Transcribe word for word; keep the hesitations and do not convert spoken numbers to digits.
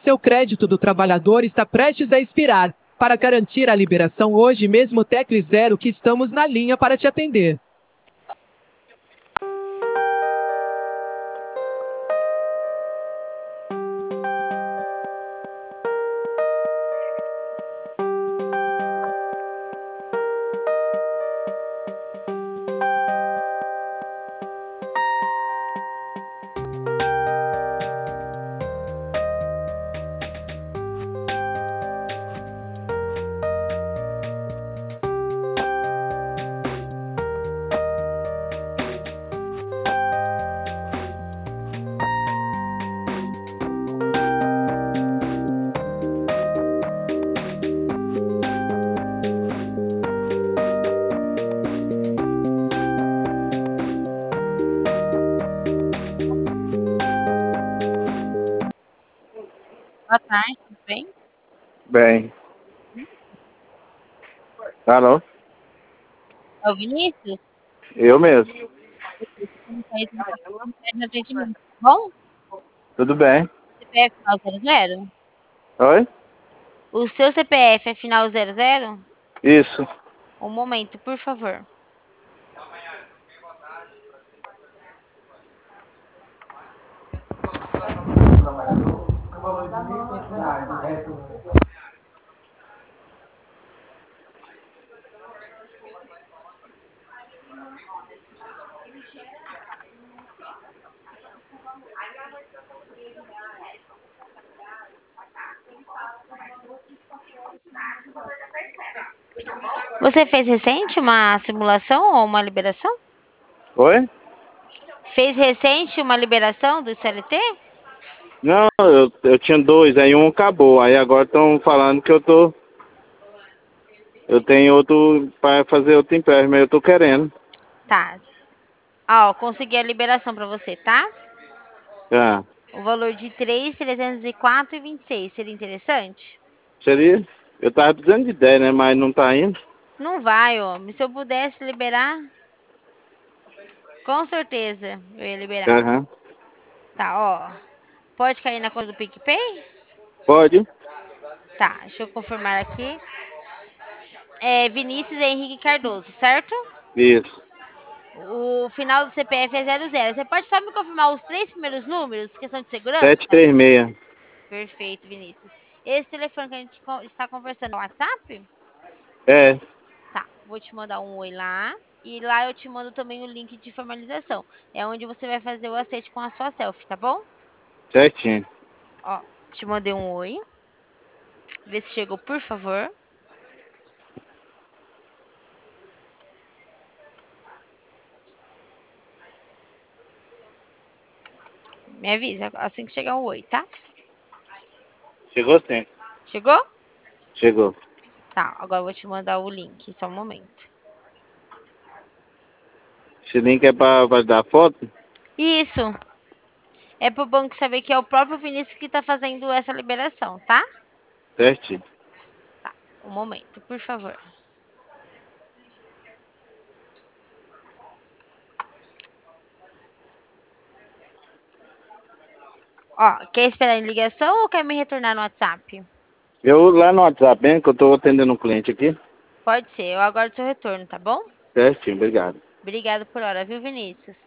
seu crédito do trabalhador está prestes a expirar. Para garantir a liberação hoje mesmo, tecle zero que estamos na linha para te atender. Boa tarde, tudo bem? Bem. Alô? É o Vinícius? Eu mesmo. Atendimento, tá bom? Tudo bem. C P F final zero zero? Oi? O seu C P F é final zero zero? Isso. Um momento, por favor. Você fez recente uma simulação ou uma liberação? Oi? Fez recente uma liberação do C L T? Não, eu, eu tinha dois, aí um acabou. Aí agora estão falando que eu tô. Eu tenho outro para fazer outro empréstimo, mas eu tô querendo. Tá. Ó, consegui a liberação para você, tá? Ah, O valor de três mil trezentos e quatro reais e vinte e seis. Seria interessante? seria? Eu tava precisando de dez, né? Mas não tá indo. Não vai, homem. Se eu pudesse liberar, com certeza eu ia liberar. Aham. Tá, ó. Pode cair na conta do PicPay? Pode? Tá, deixa eu confirmar aqui. É Vinícius Henrique Cardoso, certo? Isso. O final do C P F é zero zero. Você pode só me confirmar os três primeiros números, questão de segurança? Sete três seis. Perfeito, Vinícius. Esse telefone que a gente co- está conversando é o WhatsApp? É, Tá, vou te mandar um oi lá. E lá eu te mando também o link de formalização. É onde você vai fazer o aceite com a sua selfie, tá bom? certinho. Ó, te mandei um oi. Vê se chegou, por favor. Me avisa assim que chegar o oi, tá? Chegou sim. Chegou? Chegou. Tá, agora eu vou te mandar o link, só um momento. Esse link é pra, pra dar foto? Isso. É pro banco saber que é o próprio Vinícius que tá fazendo essa liberação, tá? Certinho. Tá, um momento, por favor. Ó, quer esperar em ligação ou quer me retornar no WhatsApp? Eu lá no WhatsApp, hein, que eu tô atendendo um cliente aqui. Pode ser, eu aguardo seu retorno, tá bom? Certinho, obrigado. Obrigado por hora, viu, Vinícius?